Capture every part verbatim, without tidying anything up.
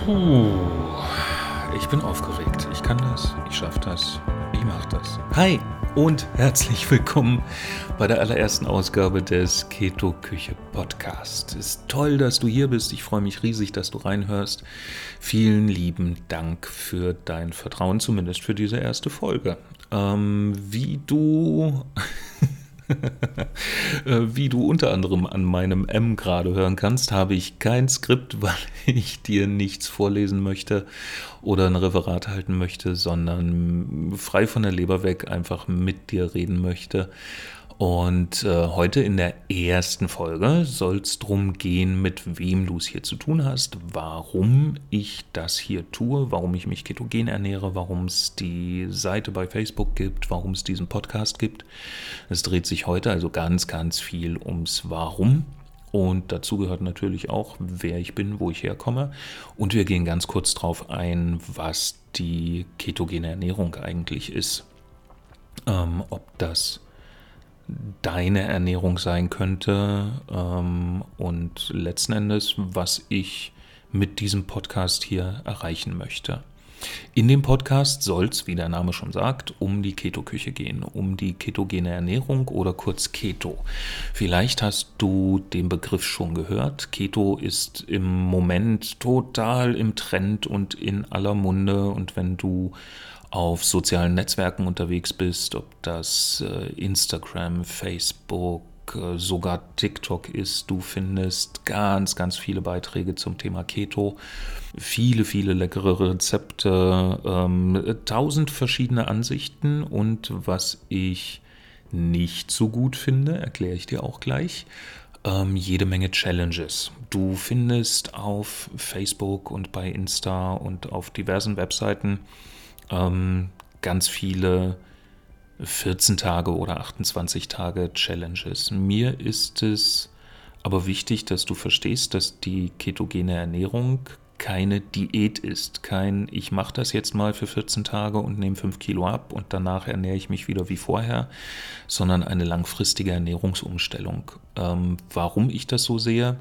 Puh, ich bin aufgeregt. Ich kann das, ich schaffe das, ich mache das. Hi und herzlich willkommen bei der allerersten Ausgabe des Keto-Küche Podcast. Es ist toll, dass du hier bist. Ich freue mich riesig, dass du reinhörst. Vielen lieben Dank für dein Vertrauen, zumindest für diese erste Folge. Ähm, wie du... Wie du unter anderem an meinem M gerade hören kannst, habe ich kein Skript, weil ich dir nichts vorlesen möchte oder ein Referat halten möchte, sondern frei von der Leber weg einfach mit dir reden möchte. Und äh, heute in der ersten Folge soll es darum gehen, mit wem du es hier zu tun hast, warum ich das hier tue, warum ich mich ketogen ernähre, warum es die Seite bei Facebook gibt, warum es diesen Podcast gibt. Es dreht sich heute also ganz, ganz viel ums Warum. Und dazu gehört natürlich auch, wer ich bin, wo ich herkomme. Und wir gehen ganz kurz drauf ein, was die ketogene Ernährung eigentlich ist. Ähm, ob das deine Ernährung sein könnte ähm, und letzten Endes, was ich mit diesem Podcast hier erreichen möchte. In dem Podcast soll es, wie der Name schon sagt, um die Keto-Küche gehen, um die ketogene Ernährung oder kurz Keto. Vielleicht hast du den Begriff schon gehört. Keto ist im Moment total im Trend und in aller Munde, und wenn du auf sozialen Netzwerken unterwegs bist, ob das äh, Instagram, Facebook, äh, sogar TikTok ist, du findest ganz, ganz viele Beiträge zum Thema Keto, viele, viele leckere Rezepte, ähm, tausend verschiedene Ansichten, und was ich nicht so gut finde, erkläre ich dir auch gleich. Ähm, jede Menge Challenges. Du findest auf Facebook und bei Insta und auf diversen Webseiten ähm, ganz viele vierzehn Tage oder achtundzwanzig Tage Challenges. Mir ist es aber wichtig, dass du verstehst, dass die ketogene Ernährung keine Diät ist. Kein, ich mache das jetzt mal für vierzehn Tage und nehme fünf Kilo ab und danach ernähre ich mich wieder wie vorher, sondern eine langfristige Ernährungsumstellung. Ähm, warum ich das so sehe,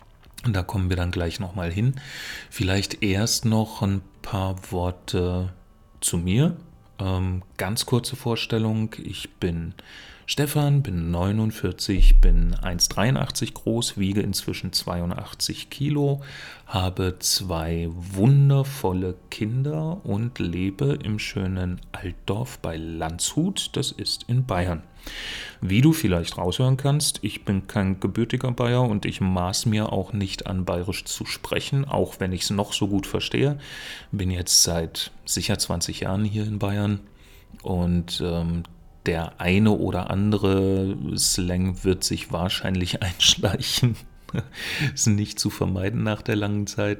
da kommen wir dann gleich nochmal hin. Vielleicht erst noch ein paar Worte zu mir. Ähm, ganz kurze Vorstellung. Ich bin Stefan, bin neunundvierzig, bin eins Komma dreiundachtzig groß, wiege inzwischen zweiundachtzig Kilo, habe zwei wundervolle Kinder und lebe im schönen Altdorf bei Landshut, das ist in Bayern. Wie du vielleicht raushören kannst, ich bin kein gebürtiger Bayer und ich maß mir auch nicht an, bayerisch zu sprechen, auch wenn ich es noch so gut verstehe. Bin jetzt seit sicher zwanzig Jahren hier in Bayern, und ähm, der eine oder andere Slang wird sich wahrscheinlich einschleichen. Ist nicht zu vermeiden nach der langen Zeit.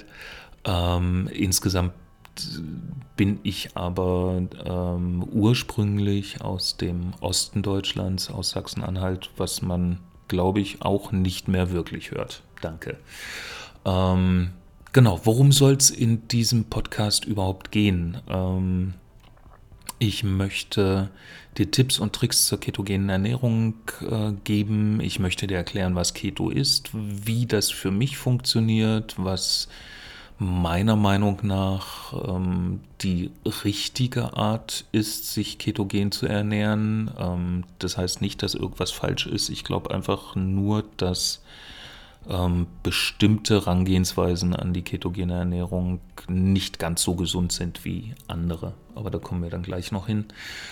Ähm, insgesamt bin ich aber ähm, ursprünglich aus dem Osten Deutschlands, aus Sachsen-Anhalt, was man, glaube ich, auch nicht mehr wirklich hört. Danke. Ähm, genau, worum soll es in diesem Podcast überhaupt gehen? Ähm, ich möchte dir Tipps und Tricks zur ketogenen Ernährung äh, geben. Ich möchte dir erklären, was Keto ist, wie das für mich funktioniert, was meiner Meinung nach ähm, die richtige Art ist, sich ketogen zu ernähren. Ähm, das heißt nicht, dass irgendwas falsch ist. Ich glaube einfach nur, dass ähm, bestimmte Herangehensweisen an die ketogene Ernährung nicht ganz so gesund sind wie andere. Aber da kommen wir dann gleich noch hin.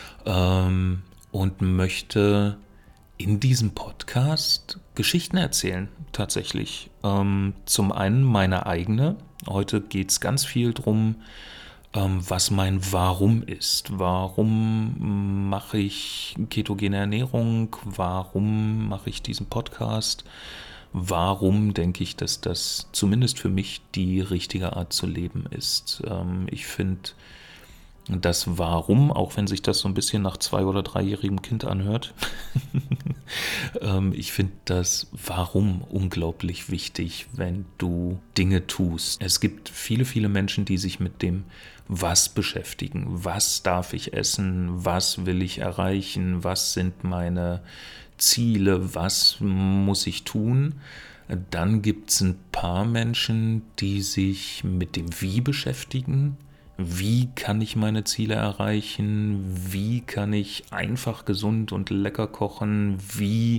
Ähm, und möchte in diesem Podcast Geschichten erzählen, tatsächlich. Ähm, zum einen meine eigene. Heute geht es ganz viel darum, ähm, was mein Warum ist. Warum mache ich ketogene Ernährung? Warum mache ich diesen Podcast? Warum denke ich, dass das zumindest für mich die richtige Art zu leben ist? Ähm, ich finde das Warum, auch wenn sich das so ein bisschen nach zwei- oder dreijährigem Kind anhört, ähm, ich finde das Warum unglaublich wichtig, wenn du Dinge tust. Es gibt viele, viele Menschen, die sich mit dem Was beschäftigen. Was darf ich essen? Was will ich erreichen? Was sind meine Ziele? Was muss ich tun? Dann gibt es ein paar Menschen, die sich mit dem Wie beschäftigen. Wie kann ich meine Ziele erreichen? Wie kann ich einfach gesund und lecker kochen? Wie,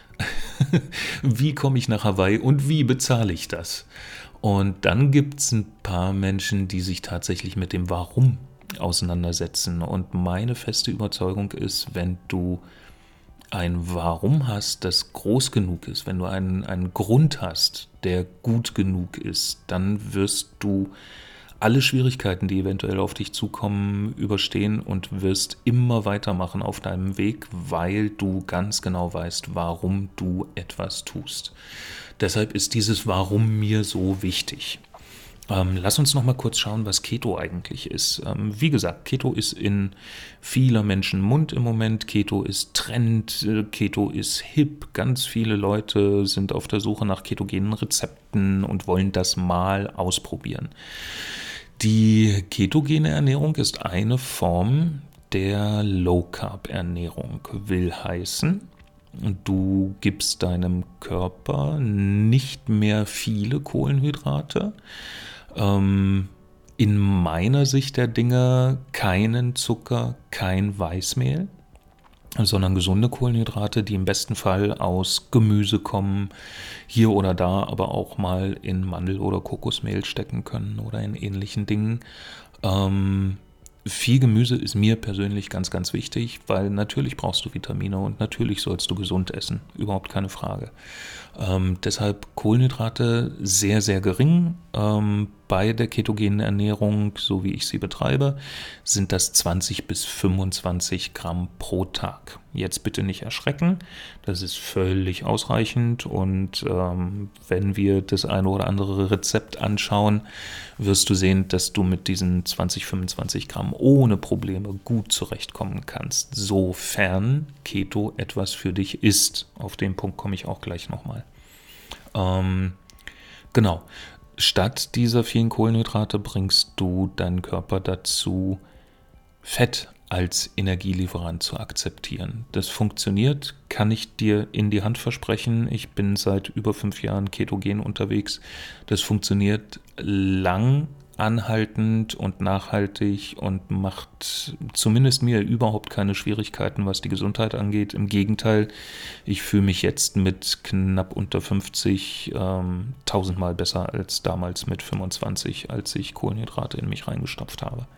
wie komme ich nach Hawaii und wie bezahle ich das? Und dann gibt es ein paar Menschen, die sich tatsächlich mit dem Warum auseinandersetzen. Und meine feste Überzeugung ist, wenn du ein Warum hast, das groß genug ist, wenn du einen, einen Grund hast, der gut genug ist, dann wirst du alle Schwierigkeiten, die eventuell auf dich zukommen, überstehen und wirst immer weitermachen auf deinem Weg, weil du ganz genau weißt, warum du etwas tust. Deshalb ist dieses Warum mir so wichtig. Ähm, lass uns noch mal kurz schauen, was Keto eigentlich ist. Ähm, wie gesagt, Keto ist in vieler Menschen Mund im Moment. Keto ist Trend, äh, Keto ist hip. Ganz viele Leute sind auf der Suche nach ketogenen Rezepten und wollen das mal ausprobieren. Die ketogene Ernährung ist eine Form der Low-Carb-Ernährung, will heißen, du gibst deinem Körper nicht mehr viele Kohlenhydrate, ähm, in meiner Sicht der Dinge keinen Zucker, kein Weißmehl, sondern gesunde Kohlenhydrate, die im besten Fall aus Gemüse kommen, hier oder da aber auch mal in Mandel- oder Kokosmehl stecken können oder in ähnlichen Dingen. Ähm, viel Gemüse ist mir persönlich ganz, ganz wichtig, weil natürlich brauchst du Vitamine und natürlich sollst du gesund essen, überhaupt keine Frage. Ähm, deshalb Kohlenhydrate sehr, sehr gering. Ähm, bei der ketogenen Ernährung, so wie ich sie betreibe, sind das zwanzig bis fünfundzwanzig Gramm pro Tag. Jetzt bitte nicht erschrecken, das ist völlig ausreichend und ähm, wenn wir das eine oder andere Rezept anschauen, wirst du sehen, dass du mit diesen zwanzig, fünfundzwanzig Gramm ohne Probleme gut zurechtkommen kannst, sofern Keto etwas für dich ist. Auf den Punkt komme ich auch gleich nochmal. Ähm, genau. Statt dieser vielen Kohlenhydrate bringst du deinen Körper dazu, Fett als Energielieferant zu akzeptieren. Das funktioniert, kann ich dir in die Hand versprechen. Ich bin seit über fünf Jahren ketogen unterwegs. Das funktioniert lang, anhaltend und nachhaltig und macht zumindest mir überhaupt keine Schwierigkeiten, was die Gesundheit angeht. Im Gegenteil, ich fühle mich jetzt mit knapp unter fünfzig ähm, tausendmal besser als damals mit fünfundzwanzig, als ich Kohlenhydrate in mich reingestopft habe.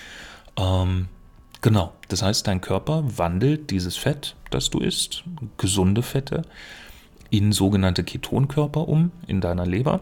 Ähm, genau, das heißt, dein Körper wandelt dieses Fett, das du isst, gesunde Fette, in sogenannte Ketonkörper um, in deiner Leber.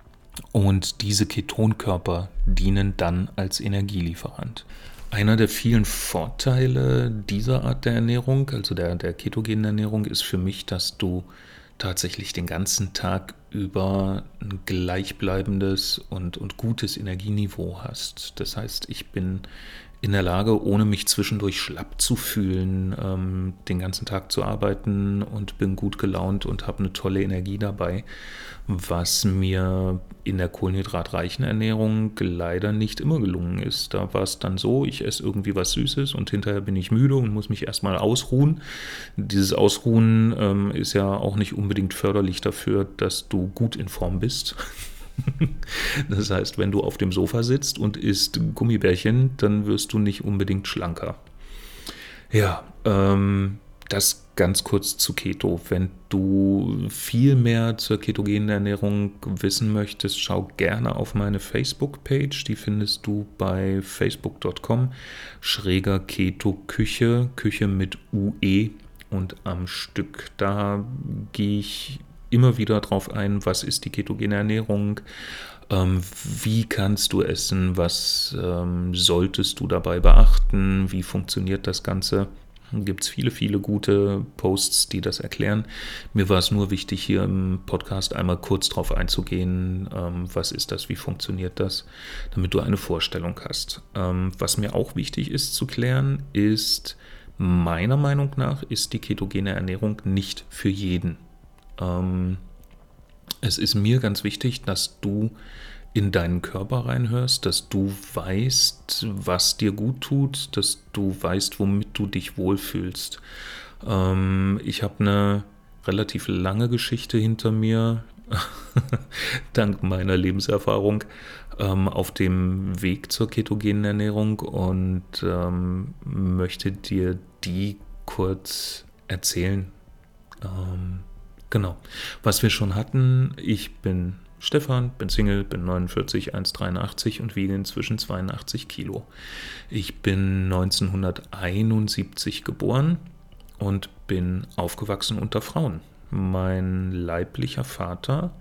Und diese Ketonkörper dienen dann als Energielieferant. Einer der vielen Vorteile dieser Art der Ernährung, also der, der ketogenen Ernährung, ist für mich, dass du tatsächlich den ganzen Tag über ein gleichbleibendes und, und gutes Energieniveau hast. Das heißt, ich bin in der Lage, ohne mich zwischendurch schlapp zu fühlen, ähm, den ganzen Tag zu arbeiten und bin gut gelaunt und habe eine tolle Energie dabei, was mir in der kohlenhydratreichen Ernährung leider nicht immer gelungen ist. Da war es dann so, ich esse irgendwie was Süßes und hinterher bin ich müde und muss mich erstmal ausruhen. Dieses Ausruhen ähm, ist ja auch nicht unbedingt förderlich dafür, dass du gut in Form bist. Das heißt, wenn du auf dem Sofa sitzt und isst Gummibärchen, dann wirst du nicht unbedingt schlanker. Ja, ähm, das ganz kurz zu Keto. Wenn du viel mehr zur ketogenen Ernährung wissen möchtest, schau gerne auf meine Facebook-Page. Die findest du bei facebook punkt com schräger Keto-Küche, Küche mit U E und am Stück. Da gehe ich immer wieder drauf ein, was ist die ketogene Ernährung, ähm, wie kannst du essen, was ähm, solltest du dabei beachten, wie funktioniert das Ganze. Da gibt es viele, viele gute Posts, die das erklären. Mir war es nur wichtig, hier im Podcast einmal kurz drauf einzugehen, ähm, was ist das, wie funktioniert das, damit du eine Vorstellung hast. Ähm, was mir auch wichtig ist zu klären, ist, meiner Meinung nach ist die ketogene Ernährung nicht für jeden. Es ist mir ganz wichtig, dass du in deinen Körper reinhörst, dass du weißt, was dir gut tut, dass du weißt, womit du dich wohlfühlst. Ich habe eine relativ lange Geschichte hinter mir, dank meiner Lebenserfahrung ähm, auf dem Weg zur ketogenen Ernährung und ähm, möchte dir die kurz erzählen. Ähm, genau. Was wir schon hatten, ich bin Stefan, bin Single, bin neunundvierzig, eins Komma dreiundachtzig und wiege inzwischen zweiundachtzig Kilo. Ich bin neunzehnhunderteinundsiebzig geboren und bin aufgewachsen unter Frauen. Mein leiblicher Vater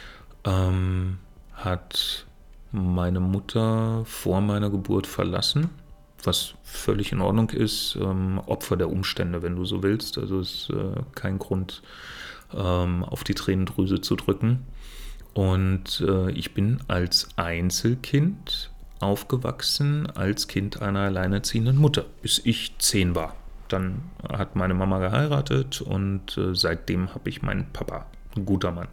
ähm, hat meine Mutter vor meiner Geburt verlassen, was völlig in Ordnung ist, ähm, Opfer der Umstände, wenn du so willst. Also ist äh, kein Grund, ähm, auf die Tränendrüse zu drücken. Und äh, ich bin als Einzelkind aufgewachsen, als Kind einer alleinerziehenden Mutter, bis ich zehn war. Dann hat meine Mama geheiratet und äh, seitdem habe ich meinen Papa, ein guter Mann.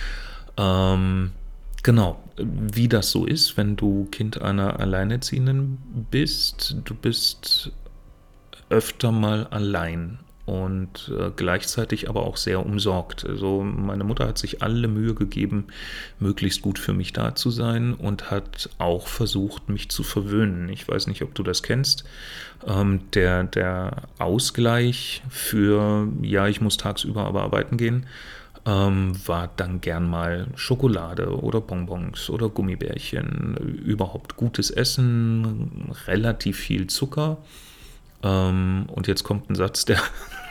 Ähm, genau, wie das so ist, wenn du Kind einer Alleinerziehenden bist, du bist öfter mal allein und äh, gleichzeitig aber auch sehr umsorgt. Also meine Mutter hat sich alle Mühe gegeben, möglichst gut für mich da zu sein und hat auch versucht, mich zu verwöhnen. Ich weiß nicht, ob du das kennst. Ähm, der, der Ausgleich für, ja, ich muss tagsüber aber arbeiten gehen, ähm, war dann gern mal Schokolade oder Bonbons oder Gummibärchen, überhaupt gutes Essen, relativ viel Zucker. Ähm, und jetzt kommt ein Satz, der,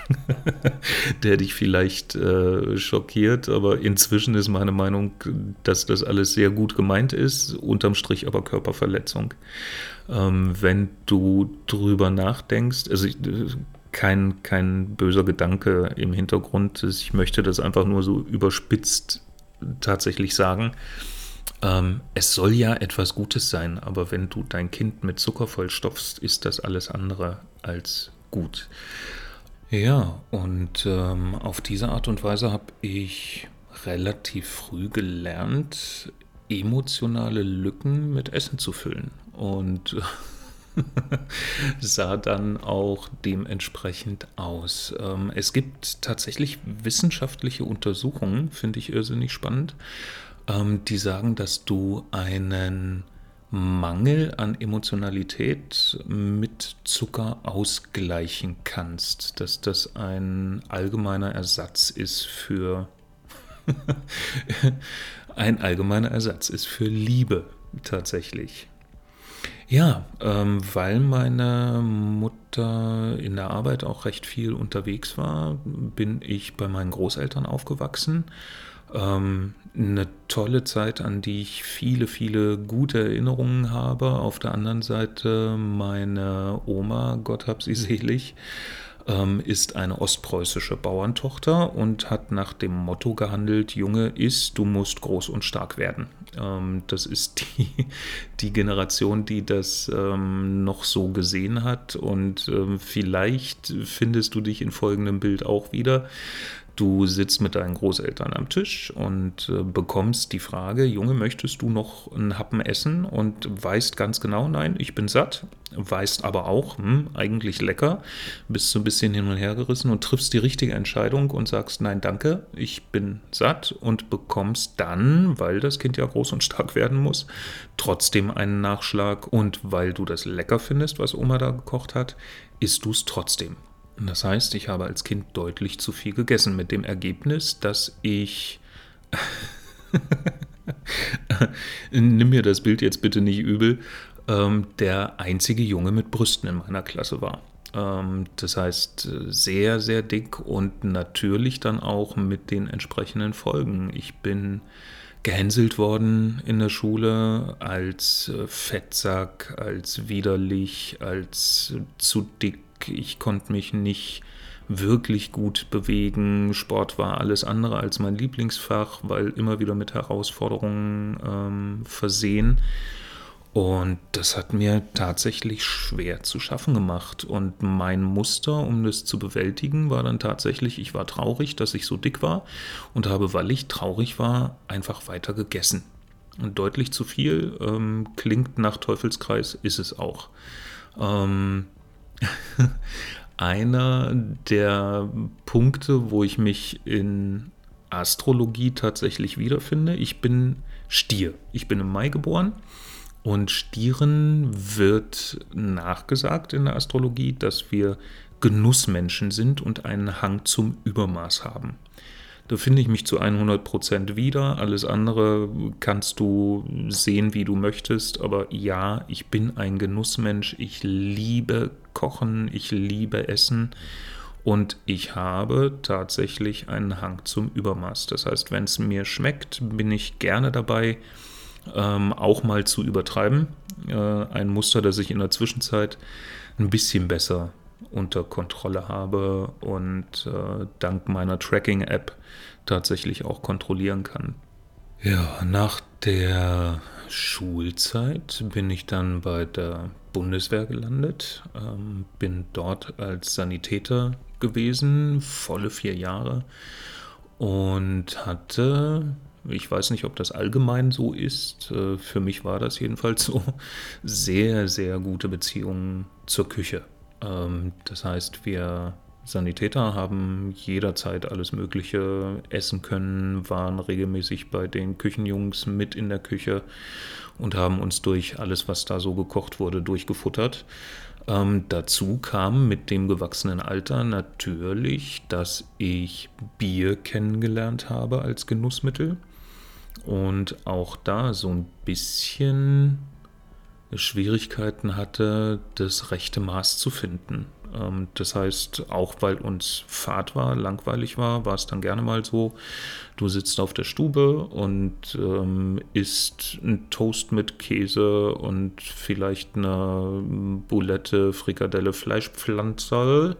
der dich vielleicht äh, schockiert, aber inzwischen ist meine Meinung, dass das alles sehr gut gemeint ist, unterm Strich aber Körperverletzung. Ähm, wenn du drüber nachdenkst, also ich, kein, kein böser Gedanke im Hintergrund, ich möchte das einfach nur so überspitzt tatsächlich sagen. Ähm, es soll ja etwas Gutes sein, aber wenn du dein Kind mit Zucker vollstopfst, ist das alles andere als gut. Ja, und ähm, auf diese Art und Weise habe ich relativ früh gelernt, emotionale Lücken mit Essen zu füllen. Und sah dann auch dementsprechend aus. Ähm, es gibt tatsächlich wissenschaftliche Untersuchungen, finde ich irrsinnig spannend, ähm, die sagen, dass du einen Mangel an Emotionalität mit Zucker ausgleichen kannst, dass das ein allgemeiner Ersatz ist für ein allgemeiner Ersatz ist für Liebe tatsächlich. Ja, ähm, weil meine Mutter in der Arbeit auch recht viel unterwegs war, bin ich bei meinen Großeltern aufgewachsen. Ähm, eine tolle Zeit, an die ich viele, viele gute Erinnerungen habe. Auf der anderen Seite meine Oma, Gott hab sie selig, ähm, ist eine ostpreußische Bauerntochter und hat nach dem Motto gehandelt: Junge, iss, du musst groß und stark werden. Ähm, das ist die, die Generation, die das ähm, noch so gesehen hat, und ähm, vielleicht findest du dich in folgendem Bild auch wieder. Du sitzt mit deinen Großeltern am Tisch und äh, bekommst die Frage: Junge, möchtest du noch einen Happen essen? Und weißt ganz genau: Nein, ich bin satt. Weißt aber auch, hm, eigentlich lecker. Bist so ein bisschen hin und her gerissen und triffst die richtige Entscheidung und sagst: Nein, danke, ich bin satt, und bekommst dann, weil das Kind ja groß und stark werden muss, trotzdem einen Nachschlag, und weil du das lecker findest, was Oma da gekocht hat, isst du es trotzdem. Das heißt, ich habe als Kind deutlich zu viel gegessen, mit dem Ergebnis, dass ich, nimm mir das Bild jetzt bitte nicht übel, ähm, der einzige Junge mit Brüsten in meiner Klasse war. Ähm, das heißt, sehr, sehr dick, und natürlich dann auch mit den entsprechenden Folgen. Ich bin gehänselt worden in der Schule als äh, Fettsack, als widerlich, als äh, zu dick. Ich konnte mich nicht wirklich gut bewegen. Sport war alles andere als mein Lieblingsfach, weil immer wieder mit Herausforderungen ähm, versehen. Und das hat mir tatsächlich schwer zu schaffen gemacht. Und mein Muster, um das zu bewältigen, war dann tatsächlich: Ich war traurig, dass ich so dick war, und habe, weil ich traurig war, einfach weiter gegessen. Und deutlich zu viel, ähm, klingt nach Teufelskreis, ist es auch. Ähm, Einer der Punkte, wo ich mich in Astrologie tatsächlich wiederfinde. Ich bin Stier. Ich bin im Mai geboren und Stieren wird nachgesagt in der Astrologie, dass wir Genussmenschen sind und einen Hang zum Übermaß haben. Da finde ich mich zu hundert Prozent wieder. Alles andere kannst du sehen, wie du möchtest. Aber ja, ich bin ein Genussmensch. Ich liebe Kochen, ich liebe Essen. Und ich habe tatsächlich einen Hang zum Übermaß. Das heißt, wenn es mir schmeckt, bin ich gerne dabei, ähm, auch mal zu übertreiben. Äh, ein Muster, das ich in der Zwischenzeit ein bisschen besser unter Kontrolle habe und äh, dank meiner Tracking-App tatsächlich auch kontrollieren kann. Ja, nach der Schulzeit bin ich dann bei der Bundeswehr gelandet, ähm, bin dort als Sanitäter gewesen, volle vier Jahre und hatte, ich weiß nicht, ob das allgemein so ist, äh, für mich war das jedenfalls so, sehr, sehr gute Beziehungen zur Küche. Ähm, das heißt, wir Sanitäter haben jederzeit alles Mögliche essen können, waren regelmäßig bei den Küchenjungs mit in der Küche und haben uns durch alles, was da so gekocht wurde, durchgefuttert. Ähm, dazu kam mit dem gewachsenen Alter natürlich, dass ich Bier kennengelernt habe als Genussmittel und auch da so ein bisschen Schwierigkeiten hatte, das rechte Maß zu finden. Ähm, das heißt, auch weil uns Fahrt war, langweilig war, war es dann gerne mal so, du sitzt auf der Stube und ähm, isst einen Toast mit Käse und vielleicht eine Boulette, Frikadelle, Fleischpflanzerl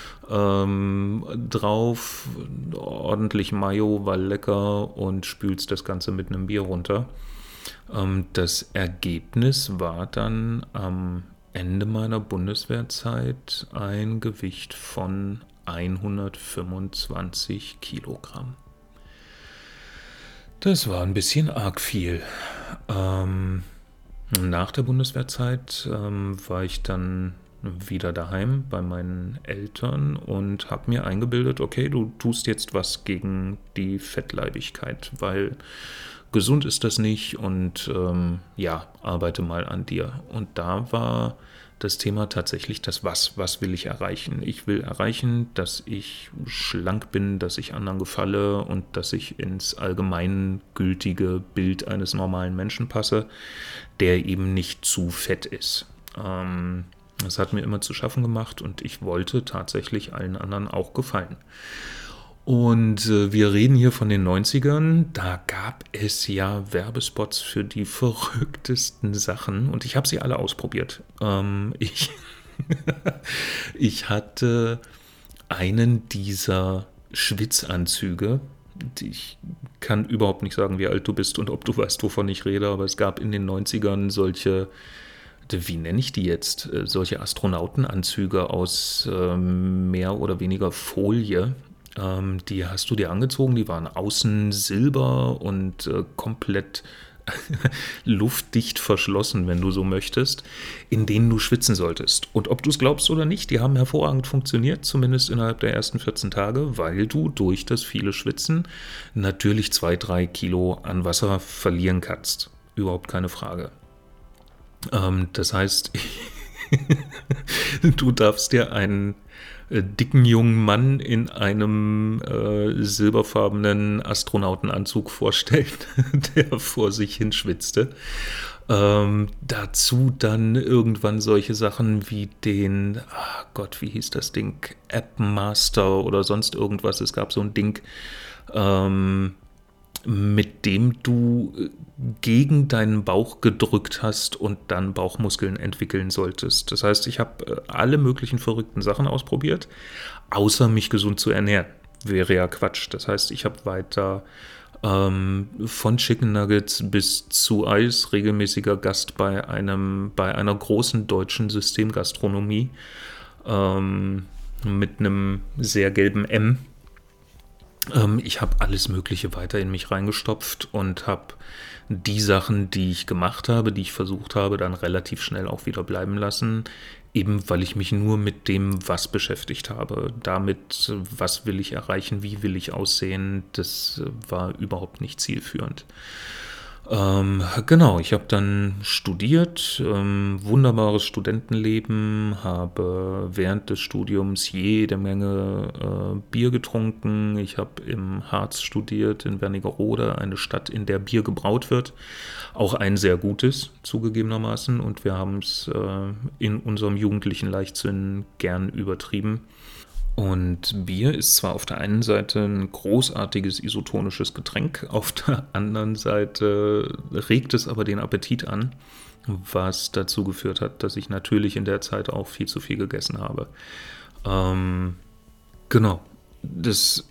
ähm, drauf, ordentlich Mayo, war lecker und spülst das Ganze mit einem Bier runter. Das Ergebnis war dann am Ende meiner Bundeswehrzeit ein Gewicht von hundertfünfundzwanzig Kilogramm. Das war ein bisschen arg viel. Ähm, nach der Bundeswehrzeit ähm, war ich dann wieder daheim bei meinen Eltern und habe mir eingebildet, okay, du tust jetzt was gegen die Fettleibigkeit, weil gesund ist das nicht und ähm, ja, arbeite mal an dir. Und da war das Thema tatsächlich das Was. Was will ich erreichen? Ich will erreichen, dass ich schlank bin, dass ich anderen gefalle und dass ich ins allgemeingültige Bild eines normalen Menschen passe, der eben nicht zu fett ist. Ähm, das hat mir immer zu schaffen gemacht und ich wollte tatsächlich allen anderen auch gefallen. Und äh, wir reden hier von den neunzigern, da gab es ja Werbespots für die verrücktesten Sachen und ich habe sie alle ausprobiert. Ähm, ich, ich hatte einen dieser Schwitzanzüge. Ich kann überhaupt nicht sagen, wie alt du bist und ob du weißt, wovon ich rede, aber es gab in den neunzigern solche, wie nenne ich die jetzt, solche Astronautenanzüge aus ähm, mehr oder weniger Folie. Ähm, die hast du dir angezogen, die waren außen silber und äh, komplett luftdicht verschlossen, wenn du so möchtest, in denen du schwitzen solltest. Und ob du es glaubst oder nicht, die haben hervorragend funktioniert, zumindest innerhalb der ersten vierzehn Tage, weil du durch das viele Schwitzen natürlich zwei, drei Kilo an Wasser verlieren kannst. Überhaupt keine Frage. Ähm, das heißt, du darfst dir einen äh, dicken jungen Mann in einem äh, silberfarbenen Astronautenanzug vorstellen, der vor sich hin schwitzte. Ähm, dazu dann irgendwann solche Sachen wie den, ach Gott, wie hieß das Ding? App Master oder sonst irgendwas. Es gab so ein Ding, ähm, mit dem du gegen deinen Bauch gedrückt hast und dann Bauchmuskeln entwickeln solltest. Das heißt, ich habe alle möglichen verrückten Sachen ausprobiert, außer mich gesund zu ernähren. Wäre ja Quatsch. Das heißt, ich habe weiter ähm, von Chicken Nuggets bis zu Eis regelmäßiger Gast bei einem bei einer großen deutschen Systemgastronomie ähm, mit einem sehr gelben M. Ähm, ich habe alles Mögliche weiter in mich reingestopft und habe die Sachen, die ich gemacht habe, die ich versucht habe, dann relativ schnell auch wieder bleiben lassen, eben weil ich mich nur mit dem Was beschäftigt habe. Damit, was will ich erreichen, wie will ich aussehen, das war überhaupt nicht zielführend. Ähm, genau, ich habe dann studiert, ähm, wunderbares Studentenleben, habe während des Studiums jede Menge äh, Bier getrunken. Ich habe im Harz studiert, in Wernigerode, eine Stadt, in der Bier gebraut wird. Auch ein sehr gutes, zugegebenermaßen. Und wir haben es äh, in unserem jugendlichen Leichtsinn gern übertrieben. Und Bier ist zwar auf der einen Seite ein großartiges isotonisches Getränk, auf der anderen Seite regt es aber den Appetit an, was dazu geführt hat, dass ich natürlich in der Zeit auch viel zu viel gegessen habe. Ähm, genau. Das,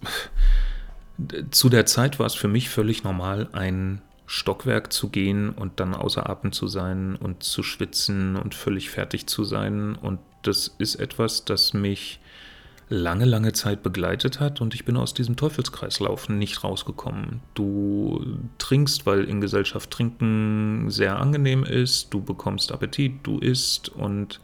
zu der Zeit war es für mich völlig normal, ein Stockwerk zu gehen und dann außer Atem zu sein und zu schwitzen und völlig fertig zu sein. Und das ist etwas, das mich lange, lange Zeit begleitet hat und ich bin aus diesem Teufelskreislauf nicht rausgekommen. Du trinkst, weil in Gesellschaft Trinken sehr angenehm ist, du bekommst Appetit, du isst und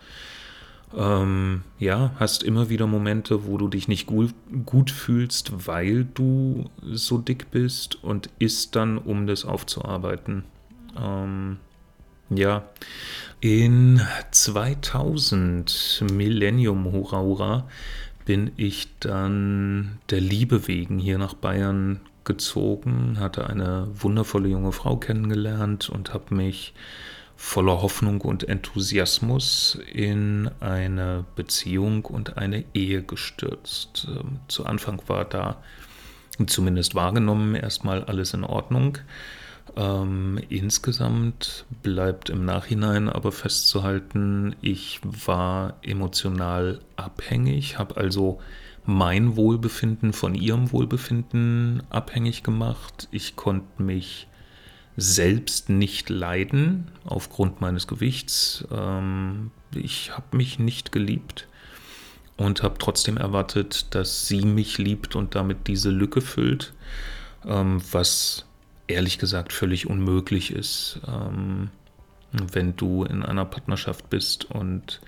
ähm, ja, hast immer wieder Momente, wo du dich nicht gut, gut fühlst, weil du so dick bist und isst dann, um das aufzuarbeiten. Ähm, ja, in zweitausend, Millennium Hurra Hurra, bin ich dann der Liebe wegen hier nach Bayern gezogen, hatte eine wundervolle junge Frau kennengelernt und habe mich voller Hoffnung und Enthusiasmus in eine Beziehung und eine Ehe gestürzt. Ähm, Zu Anfang war da zumindest wahrgenommen erstmal alles in Ordnung. Ähm, insgesamt bleibt im Nachhinein aber festzuhalten, ich war emotional abhängig, habe also mein Wohlbefinden von ihrem Wohlbefinden abhängig gemacht. Ich konnte mich selbst nicht leiden aufgrund meines Gewichts. Ähm, ich habe mich nicht geliebt und habe trotzdem erwartet, dass sie mich liebt und damit diese Lücke füllt, ähm, was ehrlich gesagt völlig unmöglich ist, ähm, wenn du in einer Partnerschaft bist und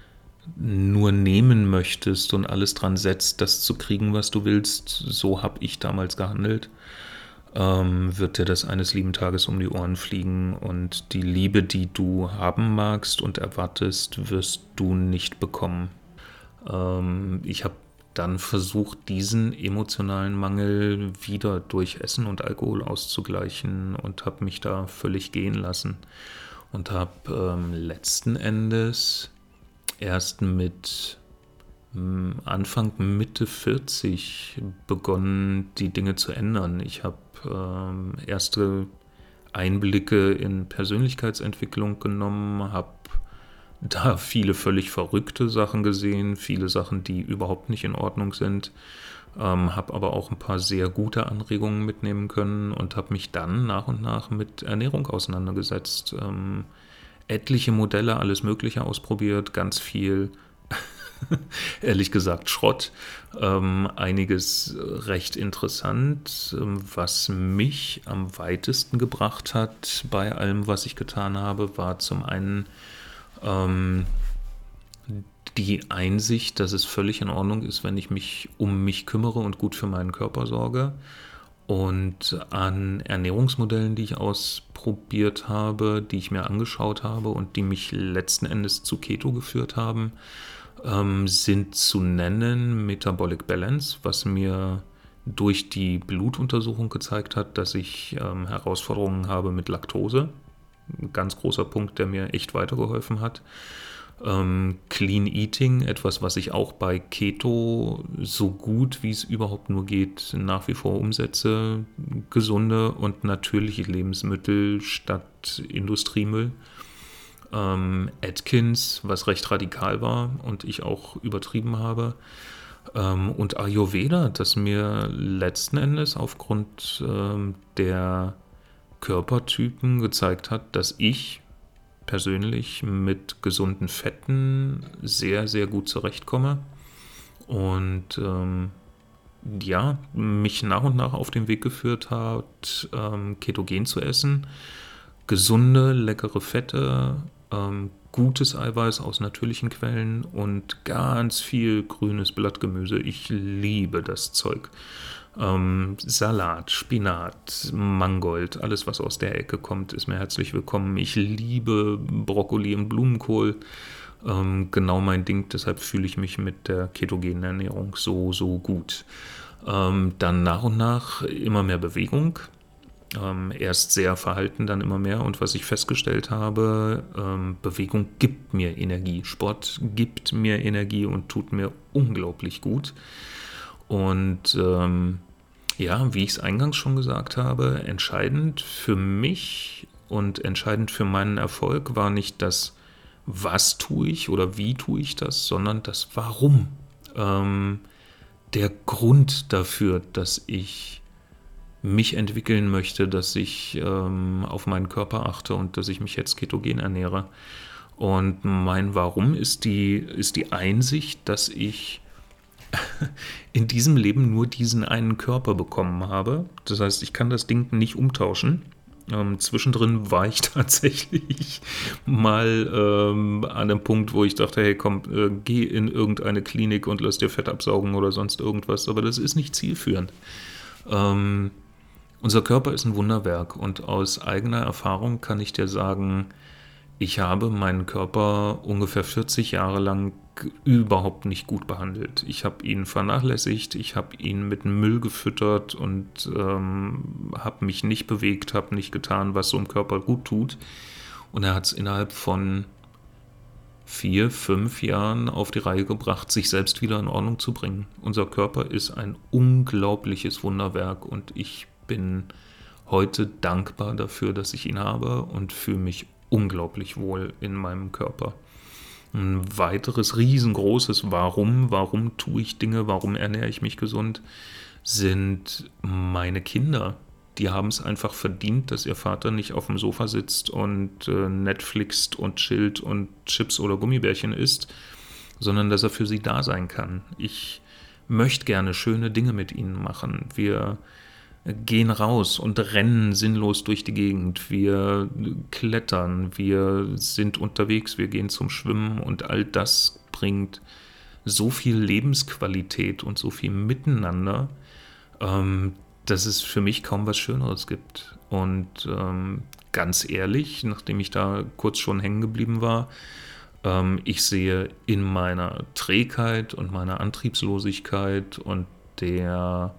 nur nehmen möchtest und alles dran setzt, das zu kriegen, was du willst. So habe ich damals gehandelt. Ähm, wird dir das eines lieben Tages um die Ohren fliegen und die Liebe, die du haben magst und erwartest, wirst du nicht bekommen. Ähm, ich habe dann versucht, diesen emotionalen Mangel wieder durch Essen und Alkohol auszugleichen und habe mich da völlig gehen lassen und habe ähm, letzten Endes erst mit ähm, Anfang Mitte vierzig begonnen, die Dinge zu ändern. Ich habe ähm, erste Einblicke in Persönlichkeitsentwicklung genommen, habe da viele völlig verrückte Sachen gesehen, viele Sachen, die überhaupt nicht in Ordnung sind, ähm, habe aber auch ein paar sehr gute Anregungen mitnehmen können und habe mich dann nach und nach mit Ernährung auseinandergesetzt. Ähm, etliche Modelle, alles Mögliche ausprobiert, ganz viel, ehrlich gesagt, Schrott. Ähm, einiges recht interessant, ähm, was mich am weitesten gebracht hat bei allem, was ich getan habe, war zum einen ähm, die Einsicht, dass es völlig in Ordnung ist, wenn ich mich um mich kümmere und gut für meinen Körper sorge. Und an Ernährungsmodellen, die ich ausprobiert habe, die ich mir angeschaut habe und die mich letzten Endes zu Keto geführt haben, ähm, sind zu nennen Metabolic Balance, was mir durch die Blutuntersuchung gezeigt hat, dass ich ähm, Herausforderungen habe mit Laktose. Ein ganz großer Punkt, der mir echt weitergeholfen hat. Ähm, Clean Eating, etwas, was ich auch bei Keto so gut wie es überhaupt nur geht nach wie vor umsetze. Gesunde und natürliche Lebensmittel statt Industriemüll. Ähm, Atkins, was recht radikal war und ich auch übertrieben habe. Ähm, und Ayurveda, das mir letzten Endes aufgrund ähm, der Körpertypen gezeigt hat, dass ich persönlich mit gesunden Fetten sehr, sehr gut zurechtkomme und ähm, ja, mich nach und nach auf den Weg geführt hat, ähm, ketogen zu essen. Gesunde, leckere Fette, ähm, gutes Eiweiß aus natürlichen Quellen und ganz viel grünes Blattgemüse. Ich liebe das Zeug. Ähm, Salat, Spinat, Mangold, alles was aus der Ecke kommt, ist mir herzlich willkommen. Ich liebe Brokkoli und Blumenkohl. Ähm, genau mein Ding, deshalb fühle ich mich mit der ketogenen Ernährung so, so gut. Ähm, dann nach und nach immer mehr Bewegung. Ähm, erst sehr verhalten, dann immer mehr. Und was ich festgestellt habe, ähm, Bewegung gibt mir Energie. Sport gibt mir Energie und tut mir unglaublich gut. Und ähm, ja, wie ich es eingangs schon gesagt habe, entscheidend für mich und entscheidend für meinen Erfolg war nicht das, was tue ich oder wie tue ich das, sondern das Warum. Ähm, der Grund dafür, dass ich mich entwickeln möchte, dass ich ähm, auf meinen Körper achte und dass ich mich jetzt ketogen ernähre. Und mein Warum ist die, ist die Einsicht, dass ich in diesem Leben nur diesen einen Körper bekommen habe. Das heißt, ich kann das Ding nicht umtauschen. Ähm, zwischendrin war ich tatsächlich mal ähm, an einem Punkt, wo ich dachte, hey komm, äh, geh in irgendeine Klinik und lass dir Fett absaugen oder sonst irgendwas. Aber das ist nicht zielführend. Ähm, unser Körper ist ein Wunderwerk und aus eigener Erfahrung kann ich dir sagen, ich habe meinen Körper ungefähr vierzig Jahre lang überhaupt nicht gut behandelt. Ich habe ihn vernachlässigt, ich habe ihn mit Müll gefüttert und ähm, habe mich nicht bewegt, habe nicht getan, was so einem Körper gut tut. Und er hat es innerhalb von vier, fünf Jahren auf die Reihe gebracht, sich selbst wieder in Ordnung zu bringen. Unser Körper ist ein unglaubliches Wunderwerk und ich bin heute dankbar dafür, dass ich ihn habe und fühle mich unglaublich wohl in meinem Körper. Ein weiteres riesengroßes Warum, warum tue ich Dinge, warum ernähre ich mich gesund, sind meine Kinder. Die haben es einfach verdient, dass ihr Vater nicht auf dem Sofa sitzt und äh, Netflixt und chillt und Chips oder Gummibärchen isst, sondern dass er für sie da sein kann. Ich möchte gerne schöne Dinge mit ihnen machen. Wir gehen raus und rennen sinnlos durch die Gegend. Wir klettern, wir sind unterwegs, wir gehen zum Schwimmen und all das bringt so viel Lebensqualität und so viel Miteinander, ähm, dass es für mich kaum was Schöneres gibt. Und ähm, ganz ehrlich, nachdem ich da kurz schon hängen geblieben war, ähm, ich sehe in meiner Trägheit und meiner Antriebslosigkeit und der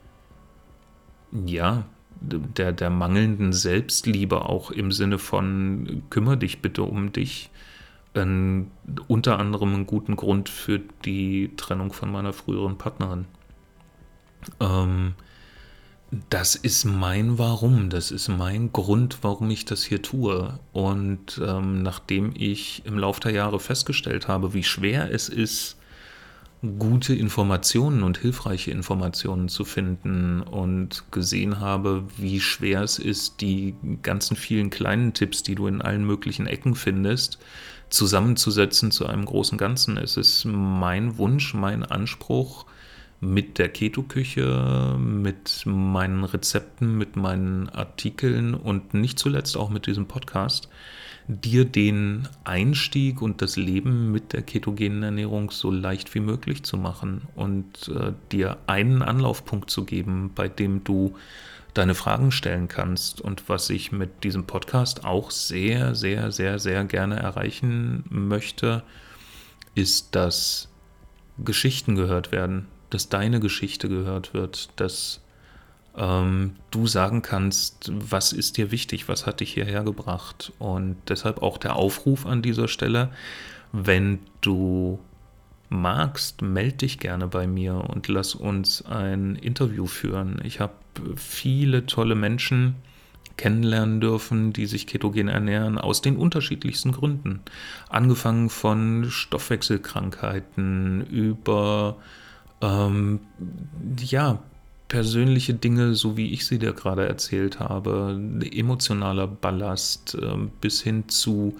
ja, der, der mangelnden Selbstliebe auch im Sinne von kümmere dich bitte um dich, äh, unter anderem einen guten Grund für die Trennung von meiner früheren Partnerin. Ähm, das ist mein Warum, das ist mein Grund, warum ich das hier tue. Und ähm, nachdem ich im Laufe der Jahre festgestellt habe, wie schwer es ist, gute Informationen und hilfreiche Informationen zu finden und gesehen habe, wie schwer es ist, die ganzen vielen kleinen Tipps, die du in allen möglichen Ecken findest, zusammenzusetzen zu einem großen Ganzen. Es ist mein Wunsch, mein Anspruch, mit der Keto-Küche, mit meinen Rezepten, mit meinen Artikeln und nicht zuletzt auch mit diesem Podcast, dir den Einstieg und das Leben mit der ketogenen Ernährung so leicht wie möglich zu machen und äh, dir einen Anlaufpunkt zu geben, bei dem du deine Fragen stellen kannst. Und was ich mit diesem Podcast auch sehr, sehr, sehr, sehr gerne erreichen möchte, ist, dass Geschichten gehört werden, dass deine Geschichte gehört wird, dass ähm, du sagen kannst, was ist dir wichtig, was hat dich hierher gebracht. Und deshalb auch der Aufruf an dieser Stelle, wenn du magst, melde dich gerne bei mir und lass uns ein Interview führen. Ich habe viele tolle Menschen kennenlernen dürfen, die sich ketogen ernähren, aus den unterschiedlichsten Gründen. Angefangen von Stoffwechselkrankheiten über ähm, ja, persönliche Dinge, so wie ich sie dir gerade erzählt habe, emotionaler Ballast, äh, bis hin zu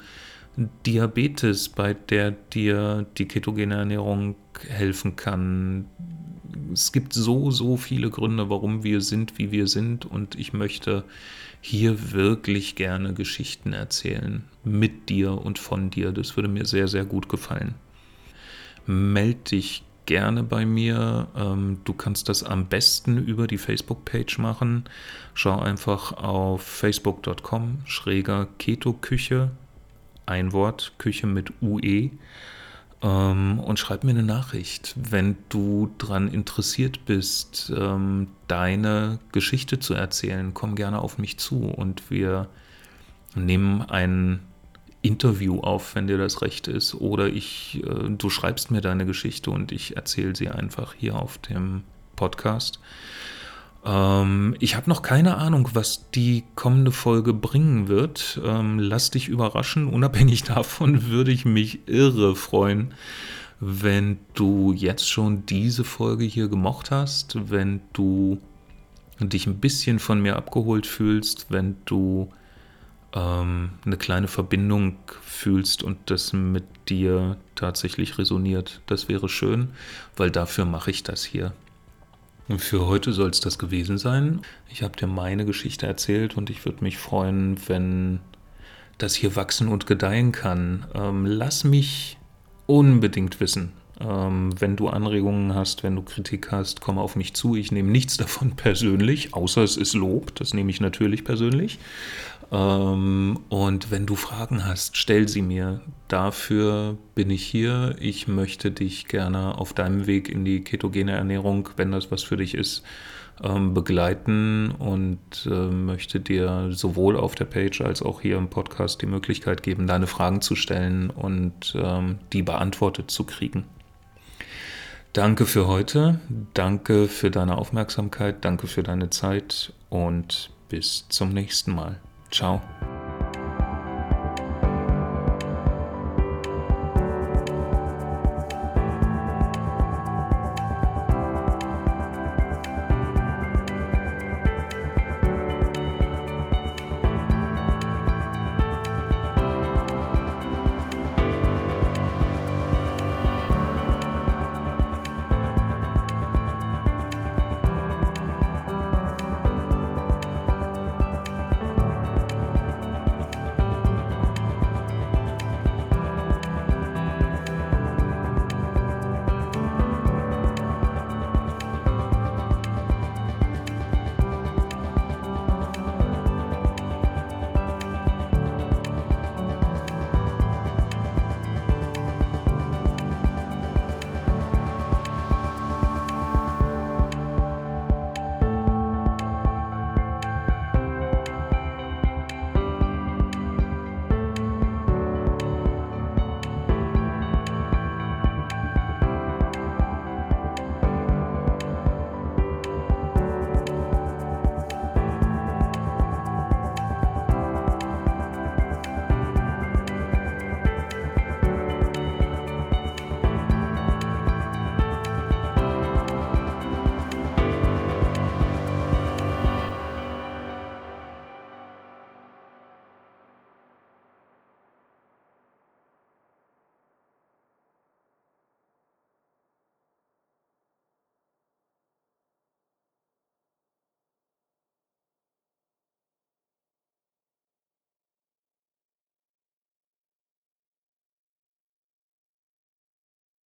Diabetes, bei der dir die ketogene Ernährung helfen kann, es gibt so, so viele Gründe, warum wir sind, wie wir sind, und ich möchte hier wirklich gerne Geschichten erzählen, mit dir und von dir. Das würde mir sehr, sehr gut gefallen. Meld dich gerne bei mir. Du kannst das am besten über die Facebook-Page machen. Schau einfach auf facebook punkt com schräger Keto-Küche, ein Wort, Küche mit U E, und schreib mir eine Nachricht, wenn du daran interessiert bist, deine Geschichte zu erzählen. Komm gerne auf mich zu und wir nehmen ein Interview auf, wenn dir das recht ist, oder ich, äh, du schreibst mir deine Geschichte und ich erzähle sie einfach hier auf dem Podcast. Ähm, ich habe noch keine Ahnung, was die kommende Folge bringen wird. Ähm, lass dich überraschen. Unabhängig davon würde ich mich irre freuen, wenn du jetzt schon diese Folge hier gemocht hast, wenn du dich ein bisschen von mir abgeholt fühlst, wenn du eine kleine Verbindung fühlst und das mit dir tatsächlich resoniert. Das wäre schön, weil dafür mache ich das hier. Und für heute soll es das gewesen sein. Ich habe dir meine Geschichte erzählt und ich würde mich freuen, wenn das hier wachsen und gedeihen kann. Ähm, lass mich unbedingt wissen. Ähm, wenn du Anregungen hast, wenn du Kritik hast, komm auf mich zu. Ich nehme nichts davon persönlich, außer es ist Lob. Das nehme ich natürlich persönlich. Ähm, und wenn du Fragen hast, stell sie mir. Dafür bin ich hier. Ich möchte dich gerne auf deinem Weg in die ketogene Ernährung, wenn das was für dich ist, ähm, begleiten und äh, möchte dir sowohl auf der Page als auch hier im Podcast die Möglichkeit geben, deine Fragen zu stellen und ähm, die beantwortet zu kriegen. Danke für heute, danke für deine Aufmerksamkeit, danke für deine Zeit und bis zum nächsten Mal. Ciao.